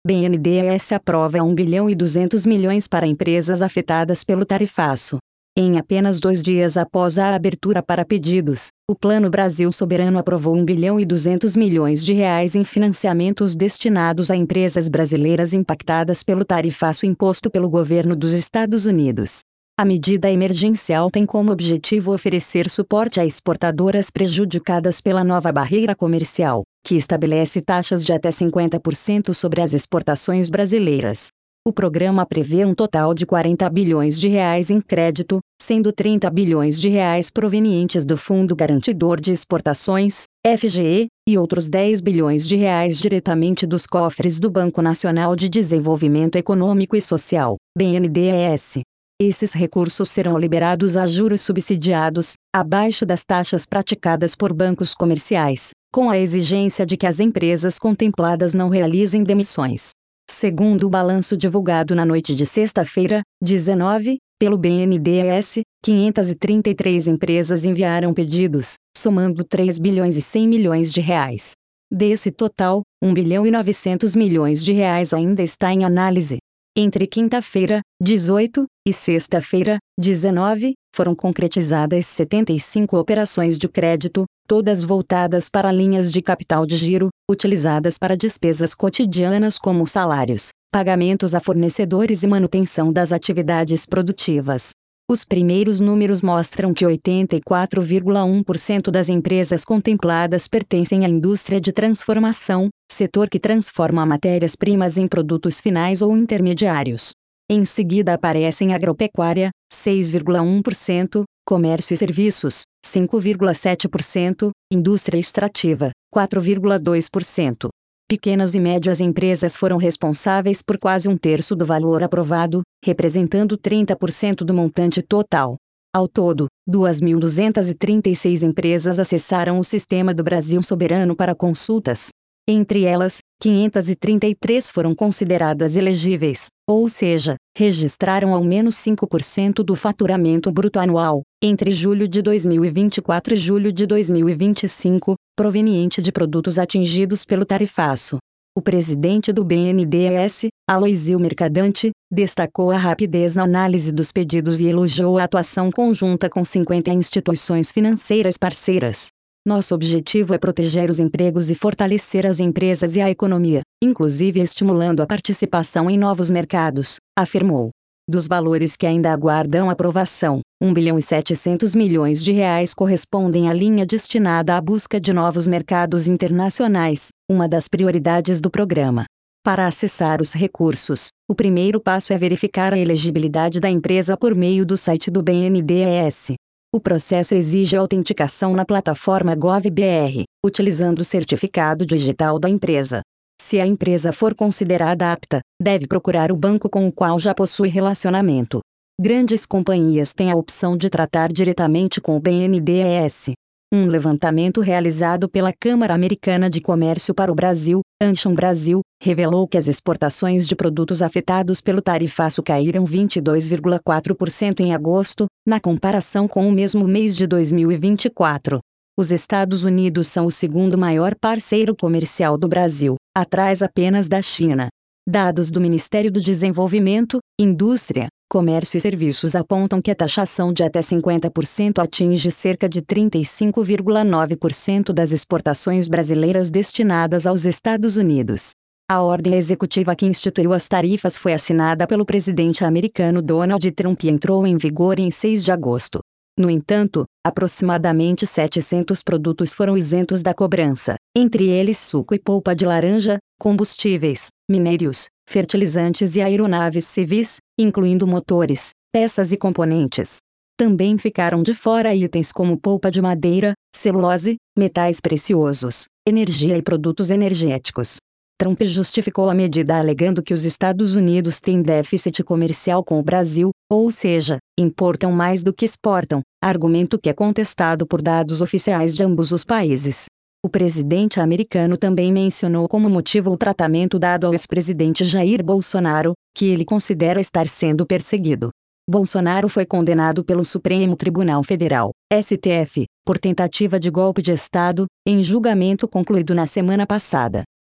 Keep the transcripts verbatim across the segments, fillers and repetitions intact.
B N D E S aprova um bilhão e duzentos milhões para empresas afetadas pelo tarifaço. Em apenas dois dias após a abertura para pedidos, o Plano Brasil Soberano aprovou um bilhão e duzentos milhões de reais em financiamentos destinados a empresas brasileiras impactadas pelo tarifaço imposto pelo governo dos Estados Unidos. A medida emergencial tem como objetivo oferecer suporte a exportadoras prejudicadas pela nova barreira comercial, que estabelece taxas de até cinquenta por cento sobre as exportações brasileiras. O programa prevê um total de quarenta bilhões de reais em crédito, sendo trinta bilhões de reais provenientes do Fundo Garantidor de Exportações, F G E, e outros dez bilhões de reais diretamente dos cofres do Banco Nacional de Desenvolvimento Econômico e Social, B N D E S. Esses recursos serão liberados a juros subsidiados, abaixo das taxas praticadas por bancos comerciais, com a exigência de que as empresas contempladas não realizem demissões. Segundo o balanço divulgado na noite de sexta-feira, dezenove, pelo B N D E S, quinhentas e trinta e três empresas enviaram pedidos, somando três bilhões e cem milhões de reais. Desse total, um bilhão e novecentos milhões de reais ainda está em análise. Entre quinta-feira, dezoito, e sexta-feira, dezenove, foram concretizadas setenta e cinco operações de crédito, todas voltadas para linhas de capital de giro, utilizadas para despesas cotidianas como salários, pagamentos a fornecedores e manutenção das atividades produtivas. Os primeiros números mostram que oitenta e quatro vírgula um por cento das empresas contempladas pertencem à indústria de transformação, setor que transforma matérias-primas em produtos finais ou intermediários. Em seguida aparecem agropecuária, seis vírgula um por cento, comércio e serviços, cinco vírgula sete por cento, indústria extrativa, quatro vírgula dois por cento. Pequenas e médias empresas foram responsáveis por quase um terço do valor aprovado, representando trinta por cento do montante total. Ao todo, duas mil duzentas e trinta e seis empresas acessaram o Sistema do Brasil Soberano para consultas. Entre elas, quinhentas e trinta e três foram consideradas elegíveis, ou seja, registraram ao menos cinco por cento do faturamento bruto anual, entre julho de dois mil e vinte e quatro e julho de dois mil e vinte e cinco, proveniente de produtos atingidos pelo tarifaço. O presidente do B N D E S, Aloizio Mercadante, destacou a rapidez na análise dos pedidos e elogiou a atuação conjunta com cinquenta instituições financeiras parceiras. Nosso objetivo é proteger os empregos e fortalecer as empresas e a economia, inclusive estimulando a participação em novos mercados, afirmou. Dos valores que ainda aguardam aprovação, um bilhão e setecentos milhões de reais correspondem à linha destinada à busca de novos mercados internacionais, uma das prioridades do programa. Para acessar os recursos, o primeiro passo é verificar a elegibilidade da empresa por meio do site do B N D E S. O processo exige autenticação na plataforma GovBR, utilizando o certificado digital da empresa. Se a empresa for considerada apta, deve procurar o banco com o qual já possui relacionamento. Grandes companhias têm a opção de tratar diretamente com o B N D E S. Um levantamento realizado pela Câmara Americana de Comércio para o Brasil, Ancham Brasil, revelou que as exportações de produtos afetados pelo tarifaço caíram vinte e dois vírgula quatro por cento em agosto, na comparação com o mesmo mês de dois mil e vinte e quatro. Os Estados Unidos são o segundo maior parceiro comercial do Brasil, atrás apenas da China. Dados do Ministério do Desenvolvimento, Indústria, Comércio e Serviços apontam que a taxação de até cinquenta por cento atinge cerca de trinta e cinco vírgula nove por cento das exportações brasileiras destinadas aos Estados Unidos. A ordem executiva que instituiu as tarifas foi assinada pelo presidente americano Donald Trump e entrou em vigor em seis de agosto. No entanto, aproximadamente setecentos produtos foram isentos da cobrança, entre eles suco e polpa de laranja, combustíveis, minérios, fertilizantes e aeronaves civis, incluindo motores, peças e componentes. Também ficaram de fora itens como polpa de madeira, celulose, metais preciosos, energia e produtos energéticos. Trump justificou a medida alegando que os Estados Unidos têm déficit comercial com o Brasil, ou seja, importam mais do que exportam, argumento que é contestado por dados oficiais de ambos os países. O presidente americano também mencionou como motivo o tratamento dado ao ex-presidente Jair Bolsonaro, que ele considera estar sendo perseguido. Bolsonaro foi condenado pelo Supremo Tribunal Federal, S T F, por tentativa de golpe de Estado, em julgamento concluído na semana passada.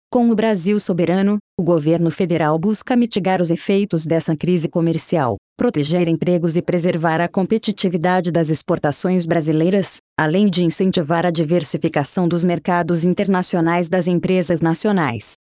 Com o Brasil soberano, o governo federal busca mitigar os efeitos dessa crise comercial, proteger empregos e preservar a competitividade das exportações brasileiras, além de incentivar a diversificação dos mercados internacionais das empresas nacionais.